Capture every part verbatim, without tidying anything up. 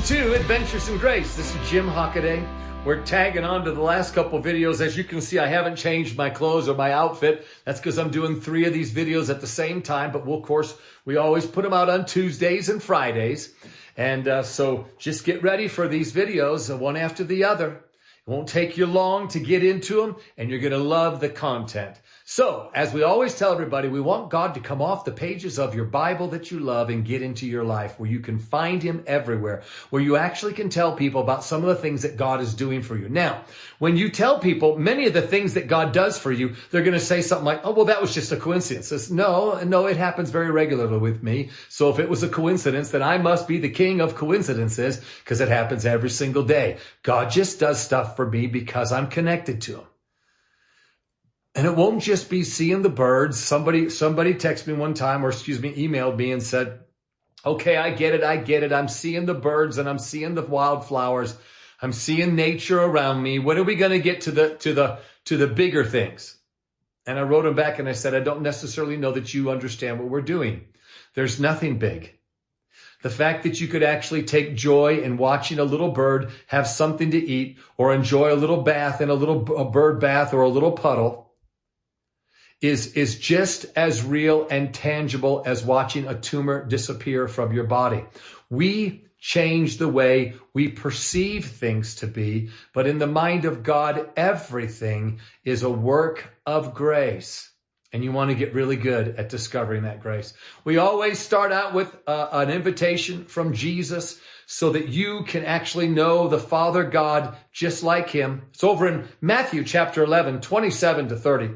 to Adventures in Grace. This is Jim Hockaday. We're tagging on to the last couple videos. As you can see, I haven't changed my clothes or my outfit. That's because I'm doing three of these videos at the same time. But we'll, of course, we always put them out on Tuesdays and Fridays. And uh, so just get ready for these videos, uh, one after the other. It won't take you long to get into them, and you're going to love the content. So, as we always tell everybody, we want God to come off the pages of your Bible that you love and get into your life, where you can find Him everywhere, where you actually can tell people about some of the things that God is doing for you. Now, when you tell people many of the things that God does for you, they're going to say something like, oh, well, that was just a coincidence. It's, no, no, it happens very regularly with me. So if it was a coincidence, then I must be the king of coincidences, because it happens every single day. God just does stuff for me because I'm connected to Him. And it won't just be seeing the birds. Somebody, somebody texted me one time, or excuse me, emailed me and said, okay, I get it. I get it. I'm seeing the birds and I'm seeing the wildflowers. I'm seeing nature around me. When are we going to get to the, to the, to the bigger things? And I wrote him back and I said, I don't necessarily know that you understand what we're doing. There's nothing big. The fact that you could actually take joy in watching a little bird have something to eat, or enjoy a little bath in a little a bird bath or a little puddle, is, is just as real and tangible as watching a tumor disappear from your body. We change the way we perceive things to be, but in the mind of God, everything is a work of grace. And you want to get really good at discovering that grace. We always start out with uh, an invitation from Jesus so that you can actually know the Father God just like Him. It's over in Matthew chapter eleven, twenty-seven to thirty.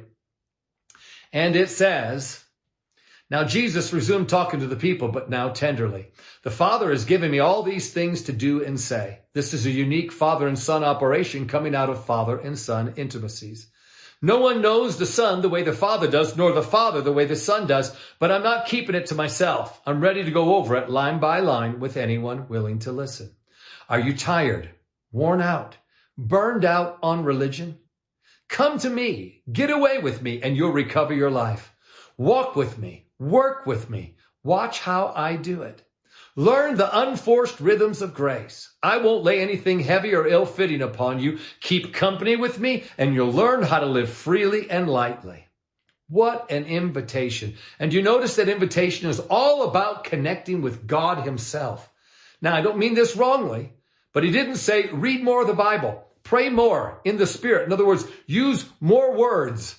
And it says, now Jesus resumed talking to the people, but now tenderly. The Father has given me all these things to do and say. This is a unique father and son operation coming out of father and son intimacies. No one knows the Son the way the Father does, nor the Father the way the Son does, but I'm not keeping it to myself. I'm ready to go over it line by line with anyone willing to listen. Are you tired, worn out, burned out on religion? Come to me, get away with me, and you'll recover your life. Walk with me, work with me, watch how I do it. Learn the unforced rhythms of grace. I won't lay anything heavy or ill-fitting upon you. Keep company with me, and you'll learn how to live freely and lightly. What an invitation. And you notice that invitation is all about connecting with God Himself. Now, I don't mean this wrongly, but He didn't say, read more of the Bible, pray more in the Spirit. In other words, use more words.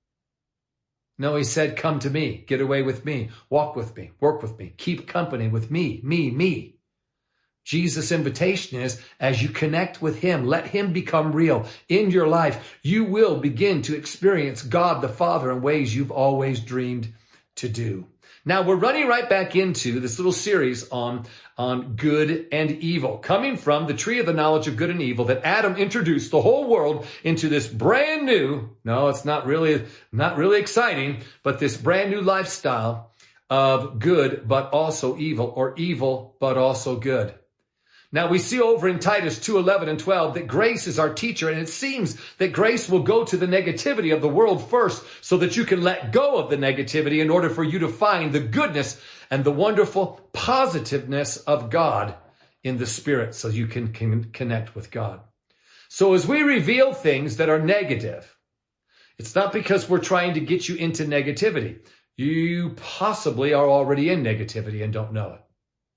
No, He said, come to me, get away with me, walk with me, work with me, keep company with me, me, me. Jesus' invitation is, as you connect with Him, let Him become real in your life. You will begin to experience God the Father in ways you've always dreamed to do. Now, we're running right back into this little series on, on good and evil, coming from the tree of the knowledge of good and evil that Adam introduced the whole world into this brand new, no, it's not really, not really exciting, but this brand new lifestyle of good, but also evil, or evil, but also good. Now, we see over in Titus two, eleven and twelve that grace is our teacher, and it seems that grace will go to the negativity of the world first so that you can let go of the negativity in order for you to find the goodness and the wonderful positiveness of God in the Spirit so you can, can connect with God. So as we reveal things that are negative, it's not because we're trying to get you into negativity. You possibly are already in negativity and don't know it.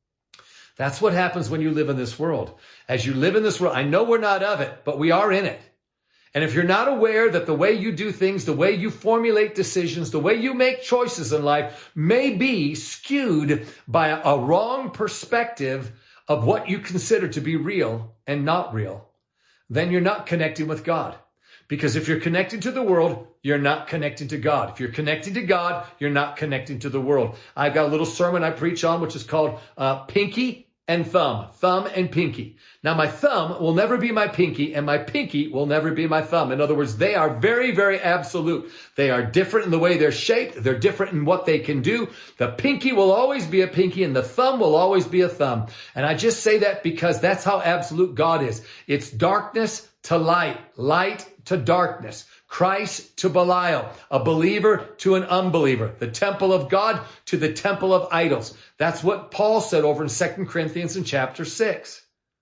That's what happens when you live in this world. As you live in this world, I know we're not of it, but we are in it. And if you're not aware that the way you do things, the way you formulate decisions, the way you make choices in life may be skewed by a wrong perspective of what you consider to be real and not real, then you're not connecting with God. Because if you're connected to the world, you're not connecting to God. If you're connecting to God, you're not connecting to the world. I've got a little sermon I preach on, which is called uh, Pinky and Thumb. Thumb and Pinky. Now, my thumb will never be my pinky, and my pinky will never be my thumb. In other words, they are very, very absolute. They are different in the way they're shaped. They're different in what they can do. The pinky will always be a pinky, and the thumb will always be a thumb. And I just say that because that's how absolute God is. It's darkness to light, light to darkness, Christ to Belial, a believer to an unbeliever, the temple of God to the temple of idols. That's what Paul said over in Second Corinthians in chapter six.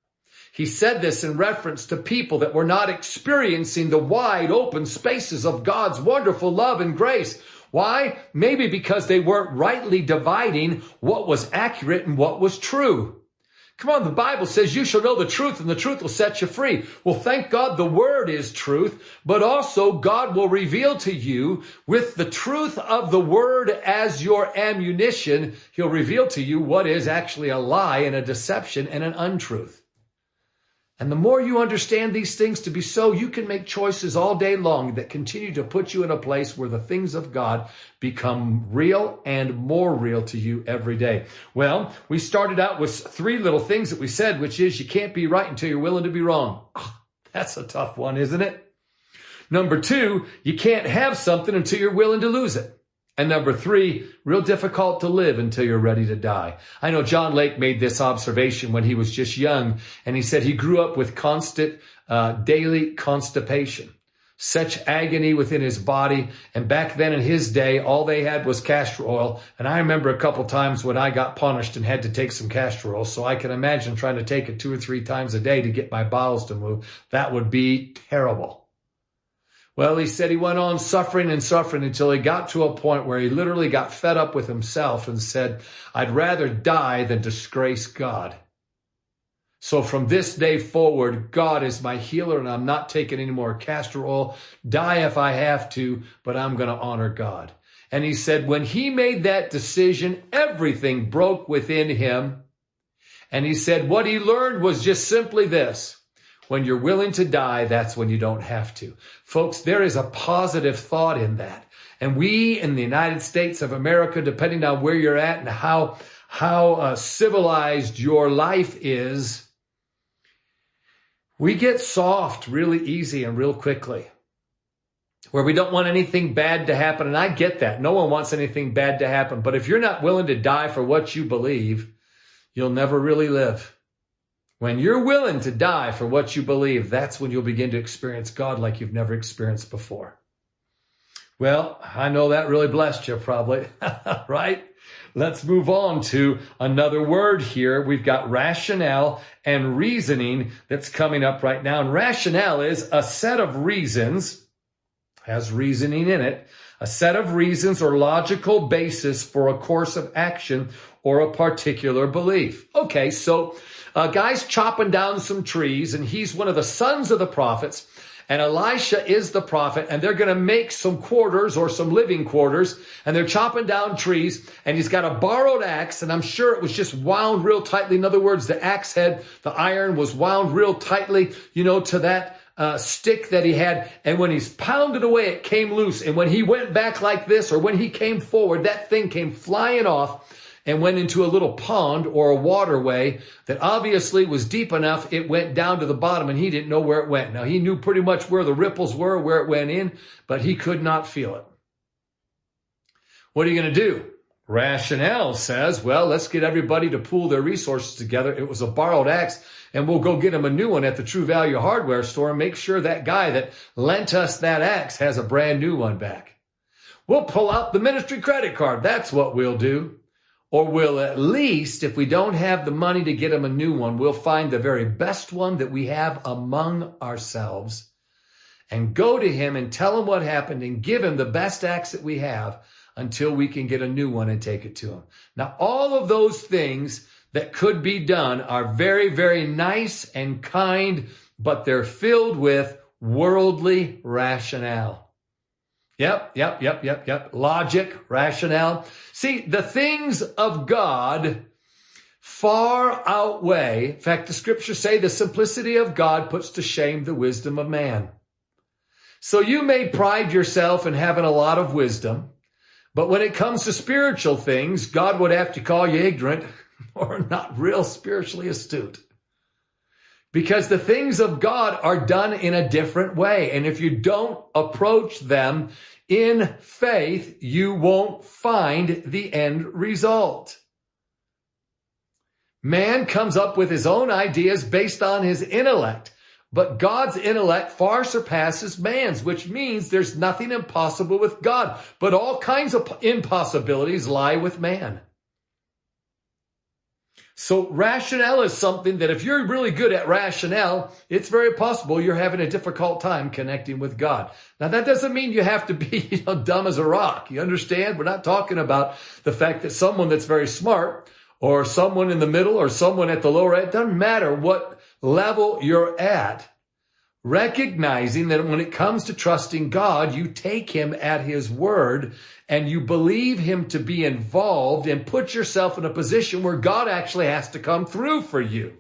He said this in reference to people that were not experiencing the wide open spaces of God's wonderful love and grace. Why? Maybe because they weren't rightly dividing what was accurate and what was true. Come on, the Bible says you shall know the truth and the truth will set you free. Well, thank God the word is truth, but also God will reveal to you with the truth of the word as your ammunition. He'll reveal to you what is actually a lie and a deception and an untruth. And the more you understand these things to be so, you can make choices all day long that continue to put you in a place where the things of God become real and more real to you every day. Well, we started out with three little things that we said, which is you can't be right until you're willing to be wrong. Oh, that's a tough one, isn't it? Number two, you can't have something until you're willing to lose it. And number three, real difficult to live until you're ready to die. I know John Lake made this observation when he was just young, and he said he grew up with constant uh, daily constipation, such agony within his body. And back then in his day, all they had was castor oil. And I remember a couple times when I got punished and had to take some castor oil. So I can imagine trying to take it two or three times a day to get my bowels to move. That would be terrible. Well, he said he went on suffering and suffering until he got to a point where he literally got fed up with himself and said, I'd rather die than disgrace God. So from this day forward, God is my healer and I'm not taking any more castor oil. Die if I have to, but I'm going to honor God. And he said when he made that decision, everything broke within him. And he said what he learned was just simply this. When you're willing to die, that's when you don't have to. Folks, there is a positive thought in that. And we in the United States of America, depending on where you're at and how, how uh, civilized your life is, we get soft really easy and real quickly, where we don't want anything bad to happen. And I get that. No one wants anything bad to happen. But if you're not willing to die for what you believe, you'll never really live. When you're willing to die for what you believe, that's when you'll begin to experience God like you've never experienced before. Well, I know that really blessed you probably, right? Let's move on to another word here. We've got rationale and reasoning that's coming up right now. And rationale is a set of reasons, has reasoning in it, a set of reasons or logical basis for a course of action or a particular belief. Okay, so a guy's chopping down some trees, and he's one of the sons of the prophets, and Elisha is the prophet, and they're going to make some quarters or some living quarters, and they're chopping down trees, and he's got a borrowed axe, and I'm sure it was just wound real tightly. In other words, the axe head, the iron was wound real tightly, you know, to that uh, stick that he had, and when he's pounded away, it came loose, and when he went back like this, or when he came forward, that thing came flying off, and went into a little pond or a waterway that obviously was deep enough, it went down to the bottom and he didn't know where it went. Now, he knew pretty much where the ripples were, where it went in, but he could not feel it. What are you going to do? Rationale says, well, let's get everybody to pool their resources together. It was a borrowed axe, and we'll go get him a new one at the True Value hardware store and make sure that guy that lent us that axe has a brand new one back. We'll pull out the ministry credit card. That's what we'll do. Or we'll at least, if we don't have the money to get him a new one, we'll find the very best one that we have among ourselves and go to him and tell him what happened and give him the best axe that we have until we can get a new one and take it to him. Now, all of those things that could be done are very, very nice and kind, but they're filled with worldly rationale. Yep, yep, yep, yep, yep. Logic, rationale. See, the things of God far outweigh, in fact, the scriptures say the simplicity of God puts to shame the wisdom of man. So you may pride yourself in having a lot of wisdom, but when it comes to spiritual things, God would have to call you ignorant or not real spiritually astute. Because the things of God are done in a different way. And if you don't approach them in faith, you won't find the end result. Man comes up with his own ideas based on his intellect. But God's intellect far surpasses man's, which means there's nothing impossible with God. But all kinds of impossibilities lie with man. So rationale is something that if you're really good at rationale, it's very possible you're having a difficult time connecting with God. Now, that doesn't mean you have to be, you know, dumb as a rock. You understand? We're not talking about the fact that someone that's very smart or someone in the middle or someone at the lower end, it doesn't matter what level you're at. Recognizing that when it comes to trusting God, you take him at his word and you believe him to be involved and put yourself in a position where God actually has to come through for you.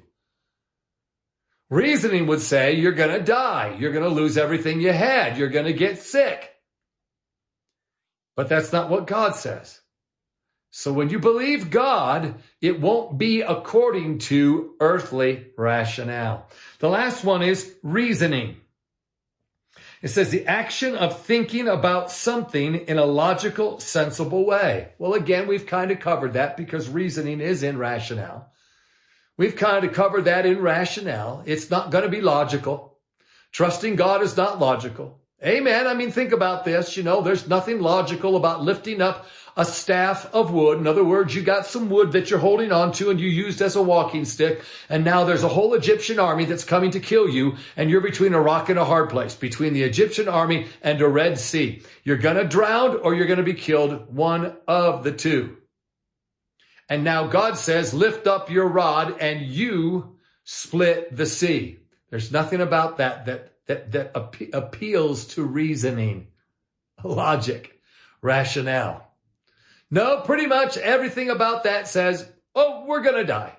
Reasoning would say you're going to die. You're going to lose everything you had. You're going to get sick. But that's not what God says. So when you believe God, it won't be according to earthly rationale. The last one is reasoning. It says the action of thinking about something in a logical, sensible way. Well, again, we've kind of covered that because reasoning is in rationale. We've kind of covered that in rationale. It's not going to be logical. Trusting God is not logical. Amen. I mean, think about this. You know, there's nothing logical about lifting up a staff of wood. In other words, you got some wood that you're holding on to and you used as a walking stick. And now there's a whole Egyptian army that's coming to kill you. And you're between a rock and a hard place, between the Egyptian army and a Red Sea. You're going to drown or you're going to be killed, one of the two. And now God says, lift up your rod and you split the sea. There's nothing about that that that, that appe- appeals to reasoning, logic, rationale. No, pretty much everything about that says, oh, we're going to die.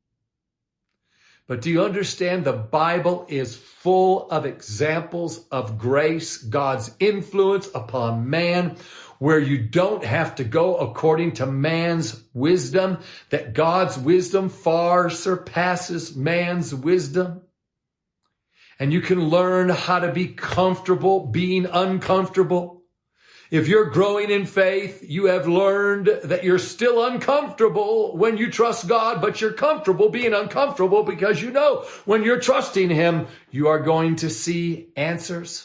But do you understand the Bible is full of examples of grace, God's influence upon man, where you don't have to go according to man's wisdom, that God's wisdom far surpasses man's wisdom. And you can learn how to be comfortable being uncomfortable. If you're growing in faith, you have learned that you're still uncomfortable when you trust God, but you're comfortable being uncomfortable because you know when you're trusting him, you are going to see answers.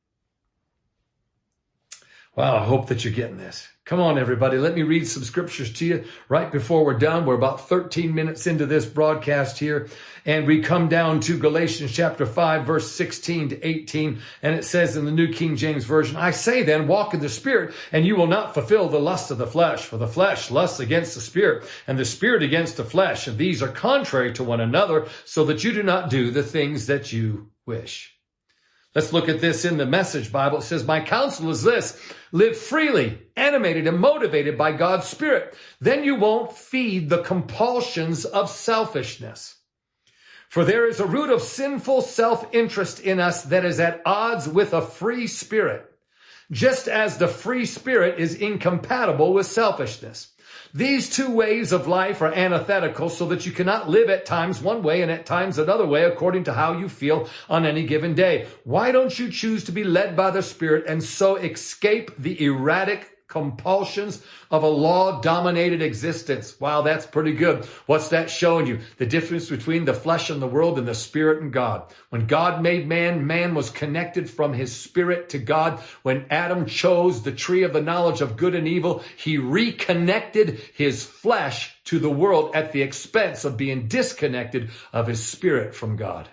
Wow, I hope that you're getting this. Come on, everybody. Let me read some scriptures to you right before we're done. We're about thirteen minutes into this broadcast here. And we come down to Galatians chapter five, verse sixteen to eighteen. And it says in the New King James Version, I say then, walk in the Spirit, and you will not fulfill the lust of the flesh. For the flesh lusts against the Spirit, and the Spirit against the flesh. And these are contrary to one another, so that you do not do the things that you wish. Let's look at this in the Message Bible. It says, my counsel is this, live freely, animated and motivated by God's Spirit. Then you won't feed the compulsions of selfishness. For there is a root of sinful self-interest in us that is at odds with a free spirit, just as the free spirit is incompatible with selfishness. These two ways of life are antithetical, so that you cannot live at times one way and at times another way according to how you feel on any given day. Why don't you choose to be led by the Spirit and so escape the erratic compulsions of a law-dominated existence? Wow, that's pretty good. What's that showing you? The difference between the flesh and the world and the Spirit and God. When God made man, man was connected from his spirit to God. When Adam chose the tree of the knowledge of good and evil, he reconnected his flesh to the world at the expense of being disconnected of his spirit from God.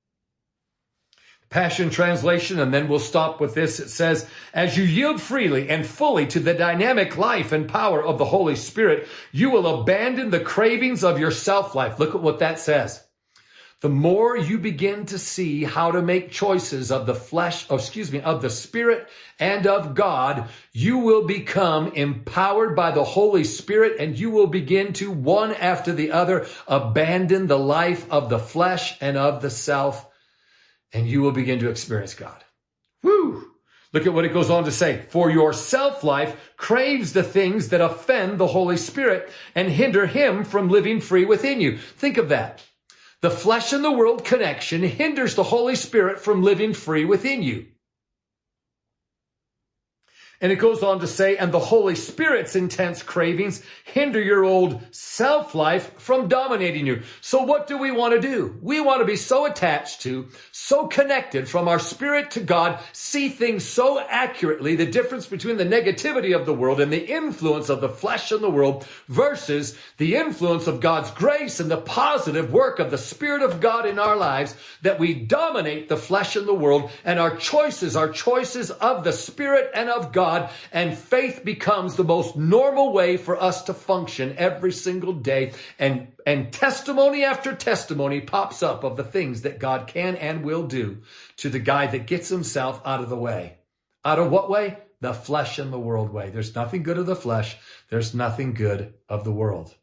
Passion Translation, and then we'll stop with this. It says, as you yield freely and fully to the dynamic life and power of the Holy Spirit, you will abandon the cravings of your self-life. Look at what that says. The more you begin to see how to make choices of the flesh, oh, excuse me, of the Spirit and of God, you will become empowered by the Holy Spirit, and you will begin to, one after the other, abandon the life of the flesh and of the self. And you will begin to experience God. Woo! Look at what it goes on to say. For your self-life craves the things that offend the Holy Spirit and hinder him from living free within you. Think of that. The flesh and the world connection hinders the Holy Spirit from living free within you. And it goes on to say, and the Holy Spirit's intense cravings hinder your old self-life from dominating you. So what do we want to do? We want to be so attached to, so connected from our spirit to God, see things so accurately, the difference between the negativity of the world and the influence of the flesh in the world versus the influence of God's grace and the positive work of the Spirit of God in our lives, that we dominate the flesh in the world, and our choices are choices of the Spirit and of God. And faith becomes the most normal way for us to function every single day. And, and testimony after testimony pops up of the things that God can and will do to the guy that gets himself out of the way. Out of what way? The flesh and the world way. There's nothing good of the flesh. There's nothing good of the world.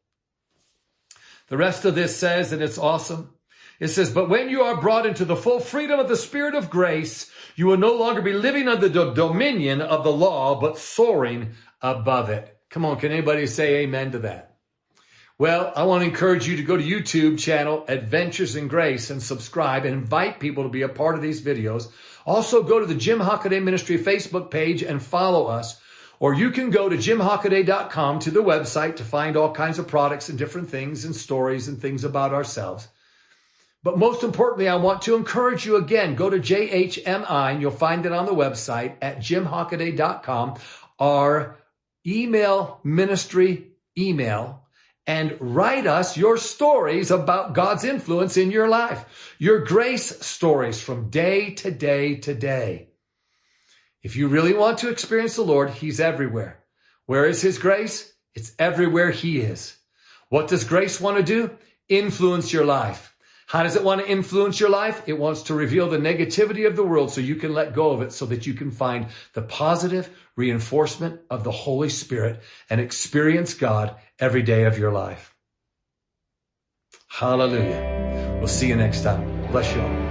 The rest of this says, and it's awesome. It says, but when you are brought into the full freedom of the Spirit of grace, you will no longer be living under the dominion of the law, but soaring above it. Come on, can anybody say amen to that? Well, I want to encourage you to go to YouTube channel Adventures in Grace and subscribe and invite people to be a part of these videos. Also, go to the Jim Hockaday Ministry Facebook page and follow us. Or you can go to jim hockaday dot com to the website to find all kinds of products and different things and stories and things about ourselves. But most importantly, I want to encourage you again, go to J H M I, and you'll find it on the website at jim hockaday dot com, our email ministry email, and write us your stories about God's influence in your life, your grace stories from day to day to day. If you really want to experience the Lord, He's everywhere. Where is His grace? It's everywhere He is. What does grace want to do? Influence your life. How does it want to influence your life? It wants to reveal the negativity of the world so you can let go of it, so that you can find the positive reinforcement of the Holy Spirit and experience God every day of your life. Hallelujah. We'll see you next time. Bless you all.